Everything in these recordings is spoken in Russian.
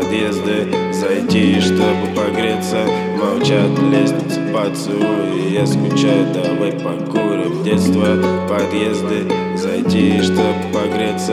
подъезды, зайти, чтобы погреться. Молчат лестницы, поцелуи, я скучаю, давай покурим. Детство, подъезды, зайти, чтобы погреться.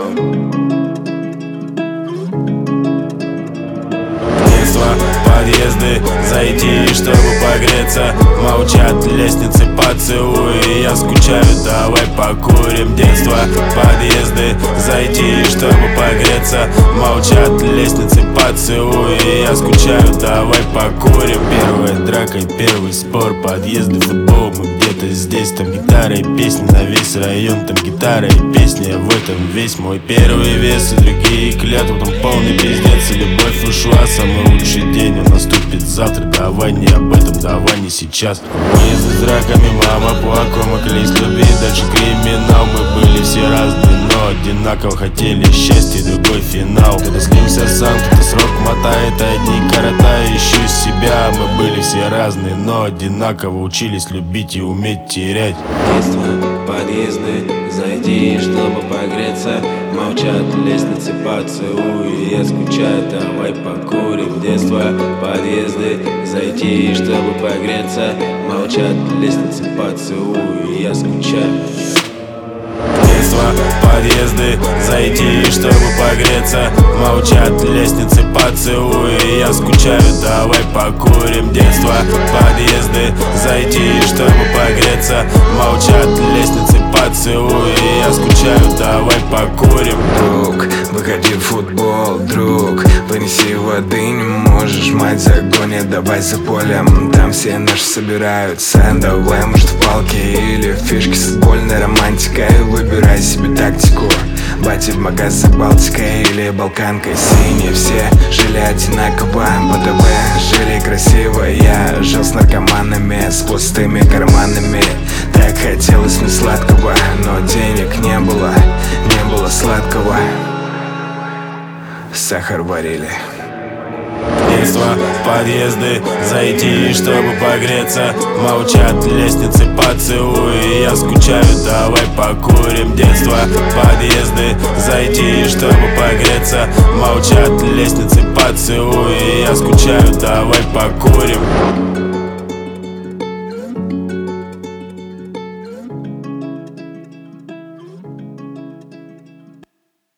Подъезды, зайти, чтобы погреться. Молчат лестницы, поцелуи, я скучаю, давай покурим. Детство, подъезды, зайти, чтобы погреться. Молчат лестницы, поцелуи, я скучаю, давай покурим. Первая драка, первый спор, подъезды, футбол. Мы где-то здесь, там гитара и песни на весь район. Там гитара и песни, в этом весь мой первый вес. И другие клятвы, там полный пиздец. И любовь ушла, самый лучший день, он наступит завтра. Давай не об этом, давай не сейчас. Выезды с драками, мама плакала, мы клялись любить, дальше криминал. Мы были все разные, но одинаково хотели счастья и другой финал. Кто-то слился сам, кто-то срок мотает, одни коротая, ищу себя. Мы были все разные, но одинаково учились любить и уметь терять. Детство, подъезды, зайди, чтобы погреться. Молчат лестницы, поцелуи, я скучаю, давай покурим. Детство, подъезды, зайти, чтобы погреться. Молчат лестницы, поцелуи, я скучаю. Детство, подъезды, зайти, чтобы погреться. Молчат лестницы, поцелуи, я скучаю, давай покурим. Детство, подъезды, зайти, чтобы погреться. Молчат лестницы, поцелуи, я скучаю, давай покурим. Друг, выходи в футбол, друг, вынеси воды, не можешь, мать загонит, давай за полем. Там все наши собираются, давай, может, в палки или фишки с футбольной романтикой. Выбирай себе тактику, бати в магазин Балтикой или Балканкой. Синие все жили одинаково, по ТВ жили красиво. Я жил с наркоманами, с пустыми карманами. Так хотелось мне сладкого, но денег не было сладкого. Сахар варили. Детство, подъезды, зайти, чтобы погреться. Молчат лестницы, поцелуи, я скучаю, давай покурим. Детство, подъезды, зайти, чтобы погреться. Молчат лестницы, поцелуи, я скучаю, давай покурим.